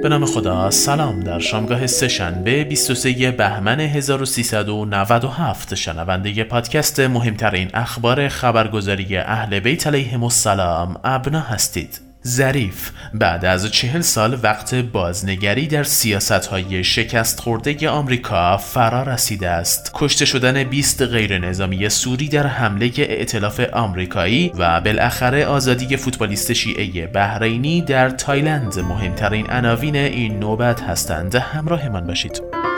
به نام خدا. سلام. در شامگاه سه‌شنبه 23 بهمن 1397 شنونده پادکست مهمترین اخبار خبرگزاری اهل بیت علیهم السلام ابنا هستید. ظریف بعد از 40 سال وقت بازنگری در سیاست‌های شکست خورده آمریکا فرا رسیده است. کشته شدن 20 غیر نظامی سوری در حمله ائتلاف آمریکایی و بالاخره آزادی فوتبالیست شیعه بحرینی در تایلند مهمترین عناوین این نوبت هستند. همراهمان باشید.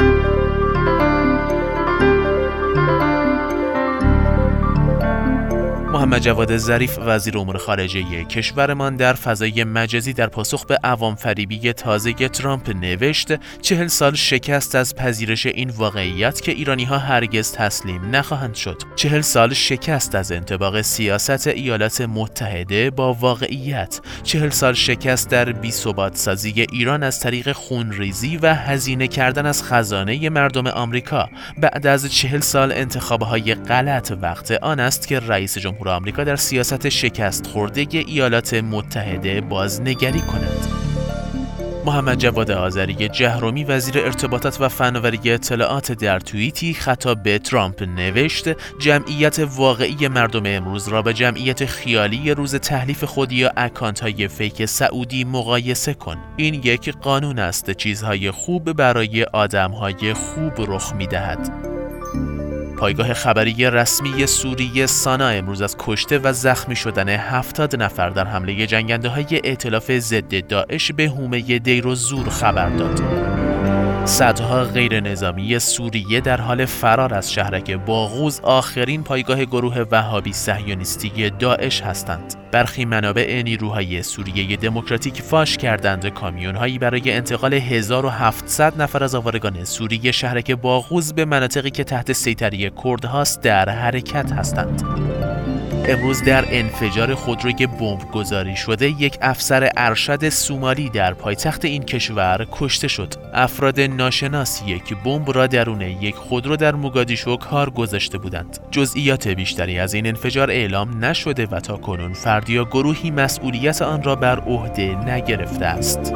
محمد جواد ظریف وزیر امور خارجه کشورمان در فضای مجازی در پاسخ به عوام فریبی تازه ترامپ نوشت 40 سال شکست از پذیرش این واقعیت که ایرانی‌ها هرگز تسلیم نخواهند شد. 40 سال شکست از انطباق سیاست ایالات متحده با واقعیت. 40 سال شکست در بی‌ثبات سازی ایران از طریق خونریزی و هزینه کردن از خزانه مردم آمریکا. بعد از 40 سال انتخاب‌های غلط وقت آن است که رئیس جمهور آمریکا در سیاست شکست خورده ایالات متحده بازنگری کند. محمد جواد آذری جهرومی وزیر ارتباطات و فناوری اطلاعات در توییتی خطاب به ترامپ نوشت جمعیت واقعی مردم امروز را با جمعیت خیالی روز تحلیف خود یا اکانت‌های فیک سعودی مقایسه کن. این یک قانون است. چیزهای خوب برای آدم‌های خوب رخ می‌دهد. پایگاه خبری رسمی سوریه سانا امروز از کشته و زخمی شدن 70 نفر در حمله جنگنده‌های ائتلاف ضد داعش به حومه دیر الزور خبر داد. صدها غیر نظامی سوریه در حال فرار از شهرک باغوز، آخرین پایگاه گروه وهابی صهیونیستی داعش هستند. برخی منابع نیروهای سوریه دموکراتیک فاش کردند کامیون‌هایی برای انتقال 1700 نفر از آوارگان سوریه شهرک باغوز به مناطقی که تحت سیطره کردهاست در حرکت هستند. امروز در انفجار خودروی بمبگذاری شده یک افسر ارشد سومالی در پایتخت این کشور کشته شد. افراد ناشناس یک بمب را درون یک خودرو در موگادیشو کار گذاشته بودند. جزئیات بیشتری از این انفجار اعلام نشده و تاکنون فردی یا گروهی مسئولیت آن را بر عهده نگرفته است.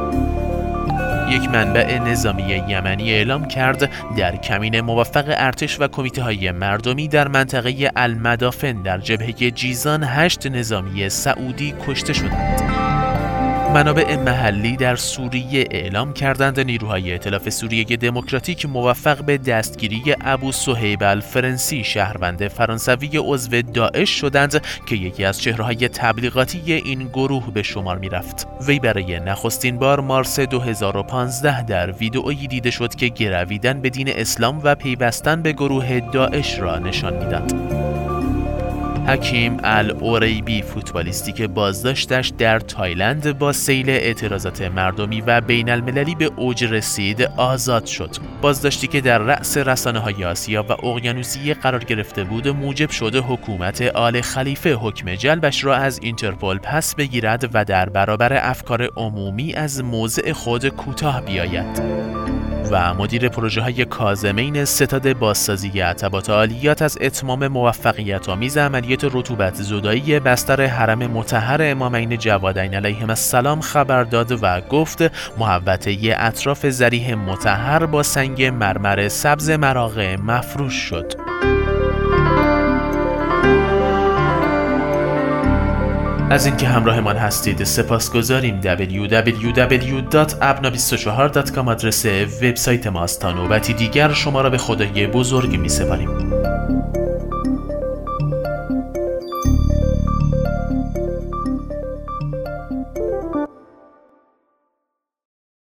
یک منبع نظامی یمنی اعلام کرد در کمین موفق ارتش و کمیته‌های مردمی در منطقه المدافن در جبهه جیزان 8 نظامی سعودی کشته شدند. منابع محلی در سوریه اعلام کردند نیروهای ائتلاف سوریه دموکراتیک موفق به دستگیری ابو صهیب الفرنسی شهروند فرانسوی عضو داعش شدند که یکی از چهره‌های تبلیغاتی این گروه به شمار می‌رفت. وی برای نخستین بار مارس 2015 در ویدئویی دیده شد که گرویدن به دین اسلام و پیوستن به گروه داعش را نشان می‌داد. حکیم العریبی فوتبالیستی که بازداشتش در تایلند با سیل اعتراضات مردمی و بین المللی به اوج رسید آزاد شد. بازداشتی که در رأس رسانه‌های آسیا و اقیانوسیه قرار گرفته بود موجب شده حکومت آل خلیفه حکم جلبش را از اینترپل پس بگیرد و در برابر افکار عمومی از موضع خود کوتاه بیاید. و مدیر پروژه‌های کاظمین ستاد بازسازی عتبات عالیات از اتمام موفقیت‌آمیز عملیات رطوبت زدایی بستر حرم مطهر امامین جوادین علیهم السلام خبر داد و گفت محوطه اطراف ضریح مطهر با سنگ مرمر سبز مراغه مفروش شد. از اینکه همراهمان هستید سپاسگزاریم. www.abna24.com آدرس وبسایت ماست. تا نوبتی دیگر شما را به خدای بزرگ می‌سپاریم.